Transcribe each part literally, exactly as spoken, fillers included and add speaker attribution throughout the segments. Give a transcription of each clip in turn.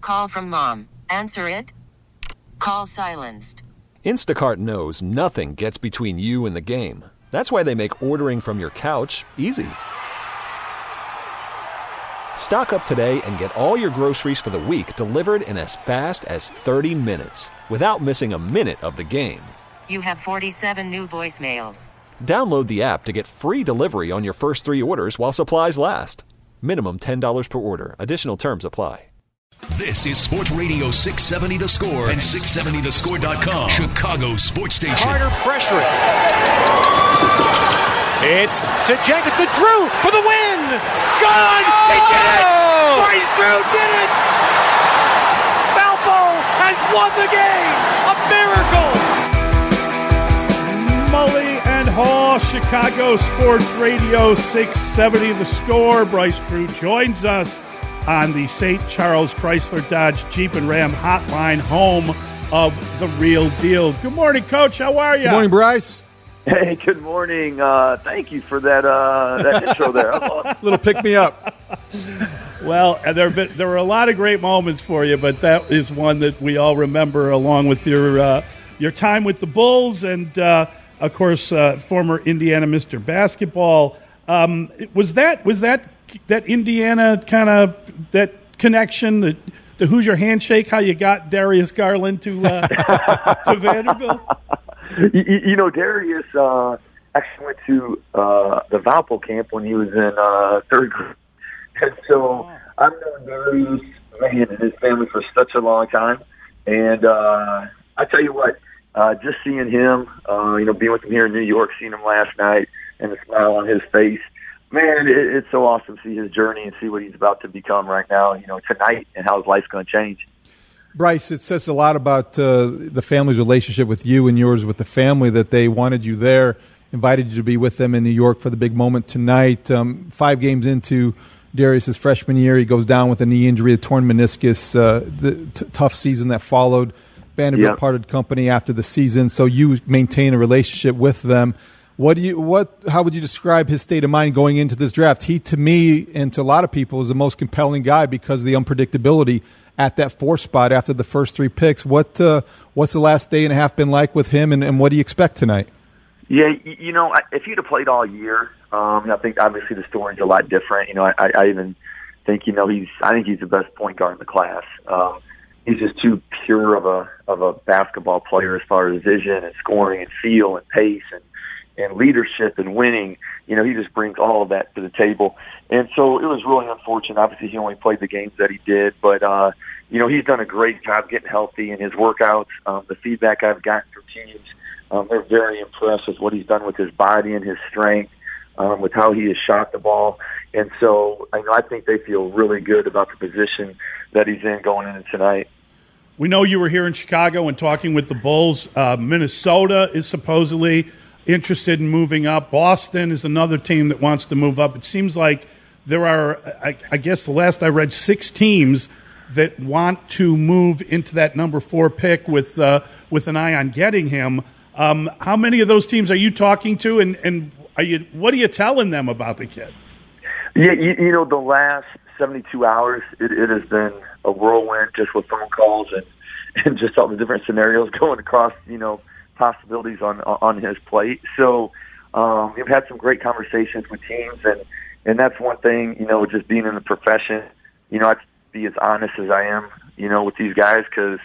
Speaker 1: call from mom. Answer it. Call silenced.
Speaker 2: Instacart knows nothing gets between you and the game. That's why they make ordering from your couch easy. Stock up today and get all your groceries for the week delivered in as fast as thirty minutes without missing a minute of the game.
Speaker 1: You have forty-seven new voicemails.
Speaker 2: Download the app to get free delivery on your first three orders while supplies last. Minimum ten dollars per order. Additional terms apply.
Speaker 3: This is Sports Radio six seventy The Score and six seventy the score dot com. Chicago Sports Station.
Speaker 4: Carter pressure it. It's to Jenkins, to Drew for the win. Gone! Oh! He did it! Bryce Drew did it! Valpo has won the game! A miracle!
Speaker 5: Mully and Hall, Chicago Sports Radio six seventy The Score. Bryce Drew joins us on the Saint Charles Chrysler Dodge Jeep and Ram hotline, home of the real deal. Good morning, Coach. How are you?
Speaker 6: Good morning, Bryce.
Speaker 7: Hey, good morning. Uh, thank you for that uh, that intro there.
Speaker 6: A little pick me up.
Speaker 5: Well, there been, there were a lot of great moments for you, but that is one that we all remember, along with your uh, your time with the Bulls and, uh, of course, uh, former Indiana Mister Basketball. Um, was that was that that Indiana kind of that connection, the, the Hoosier handshake, how you got Darius Garland to uh, to Vanderbilt?
Speaker 7: You, you know, Darius uh, actually went to uh, the Valpo camp when he was in uh, third grade. And so I've known Darius, man, and his family for such a long time. And uh, I tell you what, uh, just seeing him, uh, you know, being with him here in New York, seeing him last night, and the smile on his face, man, it, it's so awesome to see his journey and see what he's about to become right now, you know, tonight, and how his life's going to change.
Speaker 6: Bryce, it says a lot about uh, the family's relationship with you and yours with the family, that they wanted you there, invited you to be with them in New York for the big moment tonight. Um, five games into Darius' freshman year, he goes down with a knee injury, a torn meniscus, uh, the t- tough season that followed. Vanderbilt yep. parted company after the season, so you maintain a relationship with them. What do you? What? How would you describe his state of mind going into this draft? He, to me, and to a lot of people, is the most compelling guy because of the unpredictability at that four spot after the first three picks. What uh, what's the last day and a half been like with him, and, and what do you expect tonight?
Speaker 7: Yeah, you know, if he'd have played all year, um, I think obviously the story's a lot different. You know, I, I even think, you know, he's I think he's the best point guard in the class. Um, he's just too pure of a of a basketball player as far as vision and scoring and feel and pace and, and leadership and winning. You know, he just brings all of that to the table. And so it was really unfortunate. Obviously, he only played the games that he did, but, uh, you know, he's done a great job getting healthy in his workouts. Um, the feedback I've gotten from teams, um, they're very impressed with what he's done with his body and his strength, um, with how he has shot the ball. And so I know I think they feel really good about the position that he's in going into tonight.
Speaker 5: We know you were here in Chicago and talking with the Bulls. Uh, Minnesota is supposedly interested in moving up. Boston is another team that wants to move up. It seems like there are, I, I guess the last I read, six teams that want to move into that number four pick with uh, with an eye on getting him. Um, how many of those teams are you talking to, and, and are you, what are you telling them about the kid?
Speaker 7: Yeah, you, you know, the last seventy-two hours, it, it has been a whirlwind just with phone calls and, and just all the different scenarios going across, you know, possibilities on on his plate. So um, we've had some great conversations with teams, and, and that's one thing, you know, just being in the profession, you know, I'd be as honest as I am, you know, with these guys because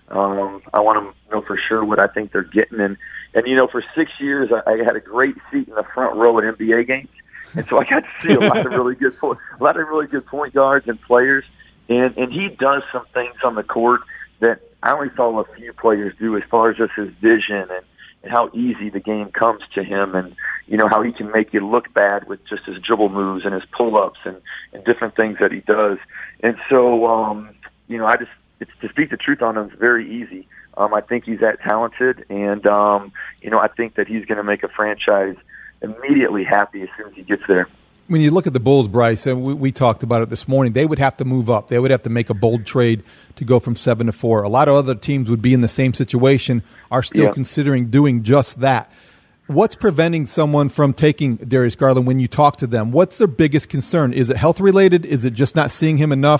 Speaker 7: um, I want to know for sure what I think they're getting. And, and you know, for six years, I, I had a great seat in the front row at N B A games. And so I got to see a lot of really good, a lot of really good point guards and players. And, and he does some things on the court that I only saw a few players do as far as just his vision and, and how easy the game comes to him, and, you know, how he can make you look bad with just his dribble moves and his pull-ups and, and different things that he does. And so, um, you know, I just, it's, to speak the truth on him is very easy. Um, I think he's that talented, and, um, you know, I think that he's going to make a franchise immediately happy as soon as he gets there.
Speaker 6: When you look at the Bulls, Bryce, and we, we talked about it this morning, they would have to move up. They would have to make a bold trade to go from seven to four. A lot of other teams would be in the same situation, are still yeah. considering doing just that. What's preventing someone from taking Darius Garland when you talk to them? What's their biggest concern? Is it health-related? Is it just not seeing him enough?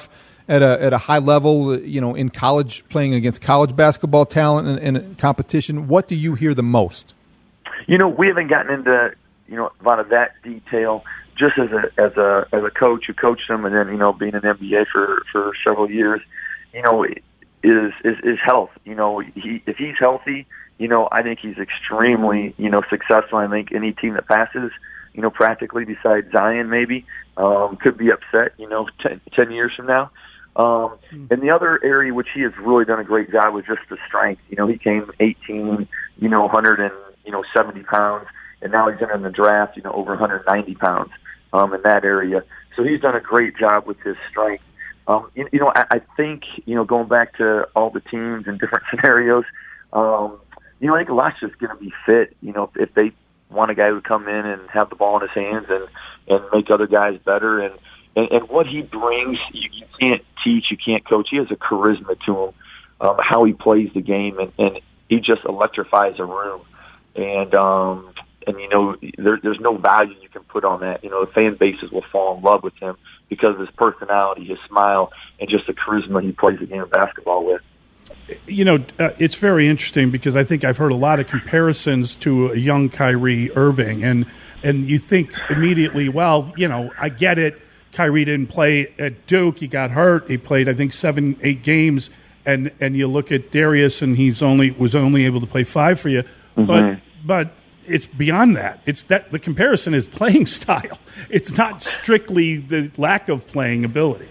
Speaker 6: at a at a high level, you know, in college, playing against college basketball talent and, and competition? What do you hear the most?
Speaker 7: You know, we haven't gotten into, you know, a lot of that detail. Just as a as a as a coach who coached him, and then, you know, being in N B A for, for several years, you know, is is is health. You know, he if he's healthy, you know, I think he's extremely, you know, successful. I think any team that passes, you know, practically besides Zion maybe, um, could be upset, you know, ten, ten years from now. Um, and the other area which he has really done a great job was just the strength. You know, he came eighteen, you know, one hundred and, you know, seventy pounds, and now he's in the draft, you know, over one hundred ninety pounds. Um, in that area. So he's done a great job with his strength. Um, you, you know, I, I think, you know, going back to all the teams and different scenarios, um, you know, I think a lot's just going to be fit. You know, if, if they want a guy who come in and have the ball in his hands and, and make other guys better. And, and, and what he brings, you, you can't teach, you can't coach. He has a charisma to him, um, how he plays the game, and, and he just electrifies a room. And, um, And, you know, there, there's no value you can put on that. You know, the fan bases will fall in love with him because of his personality, his smile, and just the charisma he plays the game of basketball with.
Speaker 5: You know, uh, it's very interesting because I think I've heard a lot of comparisons to a young Kyrie Irving. And, and you think immediately, well, you know, I get it. Kyrie didn't play at Duke. He got hurt. He played, I think, seven, eight games. And, and you look at Darius, and he's only was only able to play five for you.
Speaker 7: Mm-hmm.
Speaker 5: But but it's beyond that. It's that the comparison is playing style. It's not strictly the lack of playing ability.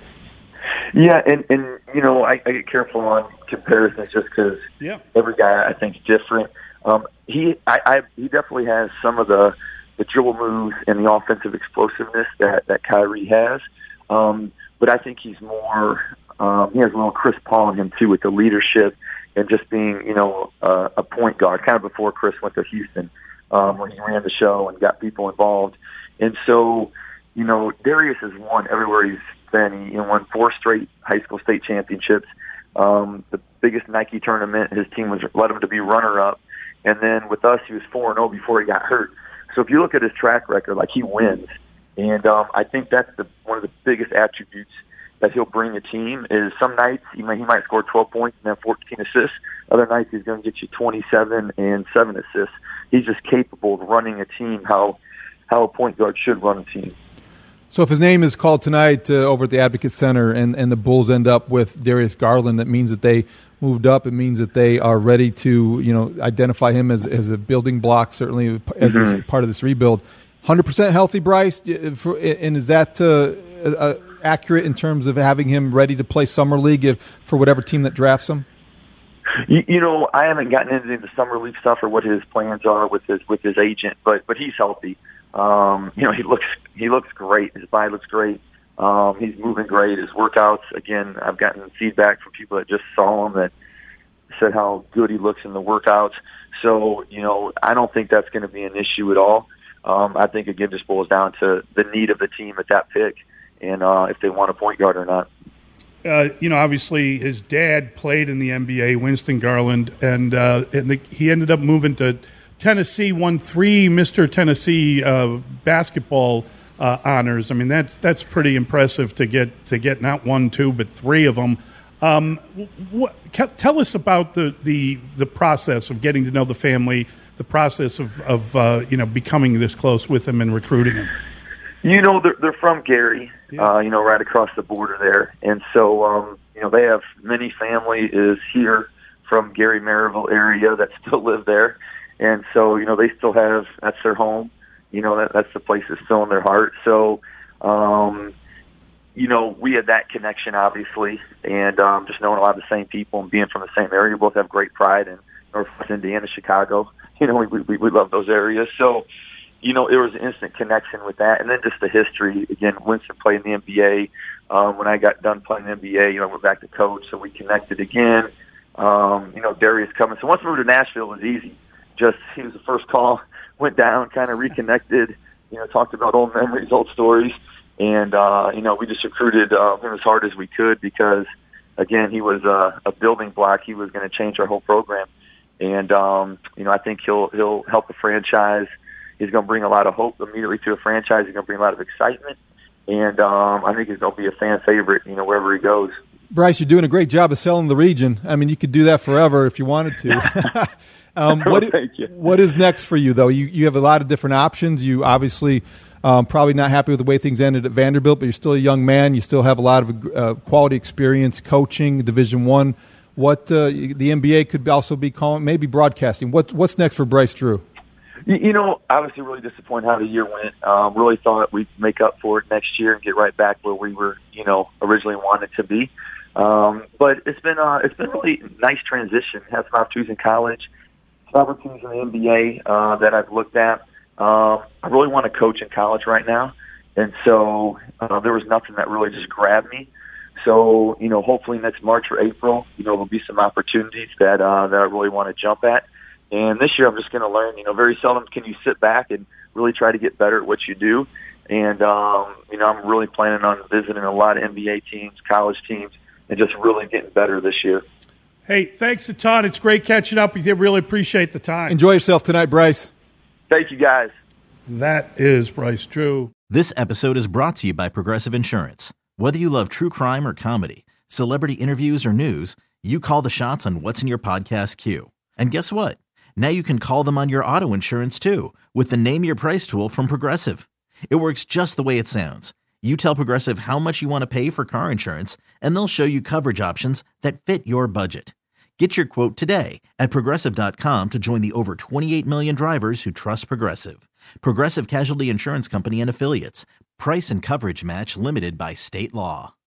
Speaker 7: Yeah, and, and you know, I, I get careful on comparisons just because
Speaker 5: yeah.
Speaker 7: every guy I think is different. Um, he, I, I, he definitely has some of the, the dribble moves and the offensive explosiveness that, that Kyrie has. Um, but I think he's more, um, he has a little Chris Paul in him too, with the leadership and just being, you know, uh, a point guard, kind of before Chris went to Houston, um, when he ran the show and got people involved. And so, you know, Darius has won everywhere he's been. He you know, won four straight high school state championships. Um, the biggest Nike tournament, his team was led him to be runner-up. And then with us, he was four and oh before he got hurt. So if you look at his track record, like, he wins. And um, I think that's the one of the biggest attributes that he'll bring a team is some nights he might, he might score twelve points and have fourteen assists. Other nights he's going to get you twenty-seven and seven assists. He's just capable of running a team how how a point guard should run a team.
Speaker 6: So if his name is called tonight uh, over at the Advocate Center and, and the Bulls end up with Darius Garland, that means that they moved up. It means that they are ready to, you know, identify him as as a building block, certainly as mm-hmm. part of this rebuild. one hundred percent healthy, Bryce? And is that uh, uh, accurate in terms of having him ready to play Summer League if, for whatever team that drafts him?
Speaker 7: You, you know, I haven't gotten into the Summer League stuff or what his plans are with his with his agent, but but he's healthy. Um, you know, he looks he looks great. His body looks great. Um, he's moving great. His workouts, again, I've gotten feedback from people that just saw him that said how good he looks in the workouts. So, you know, I don't think that's going to be an issue at all. Um, I think, again, just boils down to the need of the team at that pick and uh, if they want a point guard or not.
Speaker 5: Uh, you know, obviously his dad played in the N B A, Winston Garland, and, uh, and the, he ended up moving to Tennessee, won three Mister Tennessee uh, basketball uh, honors. I mean, that's that's pretty impressive to get to get not one, two, but three of them. Um, what, tell us about the, the the process of getting to know the family, the process of of uh, you know becoming this close with him and recruiting him.
Speaker 7: You know, they're, they're from Gary,
Speaker 5: yeah.
Speaker 7: uh, you know, right across the border there, and so um, you know they have many family is here from Gary Maryville area that still live there. And so, you know, they still have, that's their home. You know, that, that's the place that's still in their heart. So, um, you know, we had that connection, obviously, and um, just knowing a lot of the same people and being from the same area. We both have great pride in Northwest Indiana, Chicago. You know, we, we, we love those areas. So, you know, there was an instant connection with that. And then just the history. Again, Winston played in the N B A. Um, when I got done playing in the N B A, you know, I went back to coach, so we connected again. Um, you know, Darius coming. So once we moved to Nashville, it was easy. Just, he was the first call, went down, kind of reconnected, you know, talked about old memories, old stories. And, uh, you know, we just recruited uh, him as hard as we could because, again, he was uh, a building block. He was going to change our whole program. And, um, you know, I think he'll he'll help the franchise. He's going to bring a lot of hope immediately to a franchise. He's going to bring a lot of excitement. And um, I think he's going to be a fan favorite, you know, wherever he goes.
Speaker 6: Bryce, you're doing a great job of selling the region. I mean, you could do that forever if you wanted to. um, what,
Speaker 7: Thank you.
Speaker 6: What is next for you, though? You you have a lot of different options. You obviously um, probably not happy with the way things ended at Vanderbilt, but you're still a young man. You still have a lot of uh, quality experience coaching Division One. What uh, the N B A could also be calling, maybe broadcasting. What what's next for Bryce Drew?
Speaker 7: You, you know, obviously really disappointed how the year went. Um, really thought we'd make up for it next year and get right back where we were, you know, originally wanted to be. Um, but it's been uh, it's been really nice transition. Had some opportunities in college, some opportunities in the N B A uh, that I've looked at. Um, I really want to coach in college right now, and so uh, there was nothing that really just grabbed me. So you know, hopefully next March or April, you know, there'll be some opportunities that uh, that I really want to jump at. And this year, I'm just going to learn. You know, very seldom can you sit back and really try to get better at what you do. And um, you know, I'm really planning on visiting a lot of N B A teams, college teams, and just really getting better this year.
Speaker 5: Hey, thanks a ton. It's great catching up with you. Really appreciate the time.
Speaker 6: Enjoy yourself tonight, Bryce.
Speaker 7: Thank you, guys.
Speaker 5: That is Bryce Drew.
Speaker 8: This episode is brought to you by Progressive Insurance. Whether you love true crime or comedy, celebrity interviews or news, you call the shots on what's in your podcast queue. And guess what? Now you can call them on your auto insurance too with the Name Your Price tool from Progressive. It works just the way it sounds. You tell Progressive how much you want to pay for car insurance, and they'll show you coverage options that fit your budget. Get your quote today at Progressive dot com to join the over twenty-eight million drivers who trust Progressive. Progressive Casualty Insurance Company and Affiliates. Price and coverage match limited by state law.